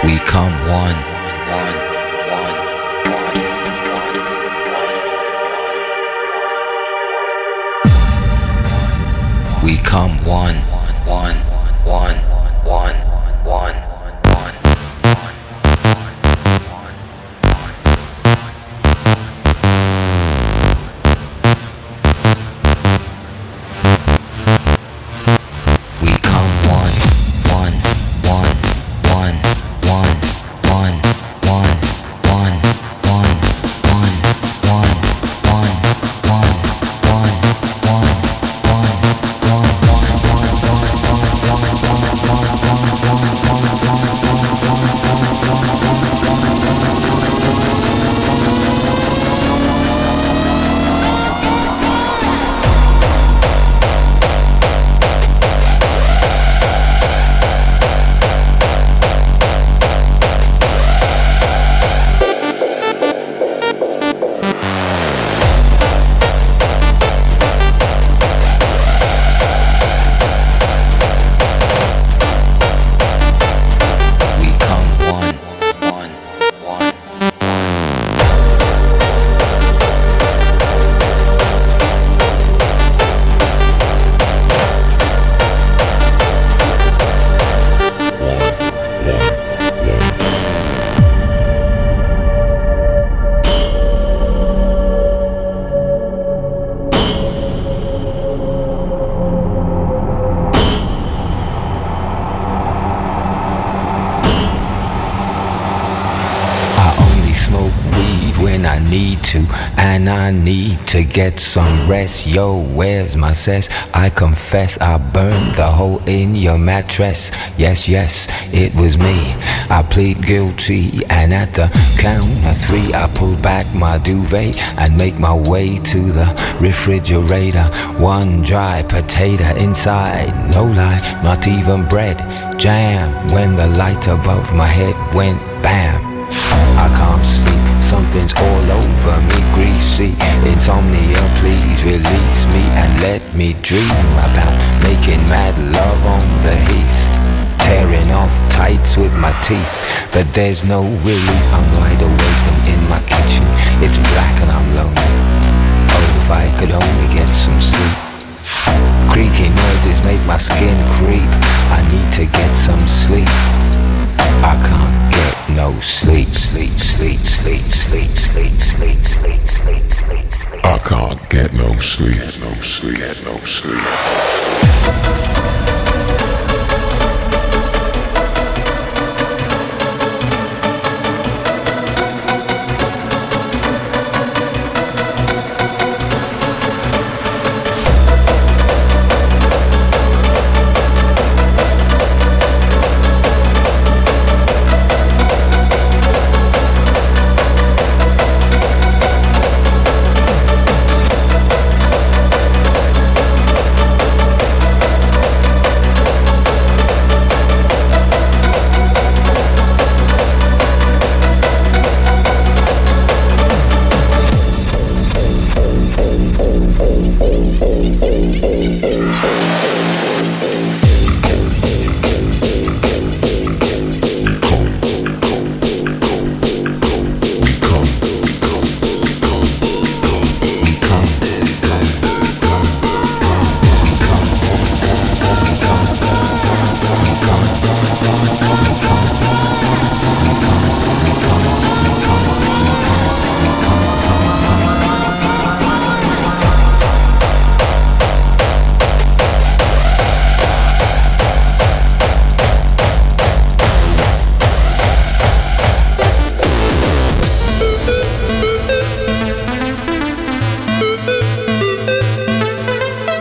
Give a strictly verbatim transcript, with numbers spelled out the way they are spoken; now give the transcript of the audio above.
We come one. We come one, one, one, one, one, one. We come one, one, one, one, one, one, one, one, one, one, one, one, one, one, one, when I need to, and I need to get some rest. Yo, where's my cess? I confess I burned the hole in your mattress. Yes, yes, it was me. I plead guilty, and at the count of three I pull back my duvet and make my way to the refrigerator. One dry potato inside, no lie, not even bread. Jam when the light above my head went bam. I can't sleep, something's all over me, greasy. Insomnia, please release me and let me dream about making mad love on the heath, tearing off tights with my teeth. But there's no relief, I'm wide awake and in my kitchen. It's black and I'm lonely. Oh, if I could only get some sleep. Creaky noises make my skin creep. I need to get some sleep. I can't get no sleep, sleep, sleep, sleep, sleep, sleep, sleep, sleep, sleep, sleep. I can't get no sleep, no sleep, no sleep.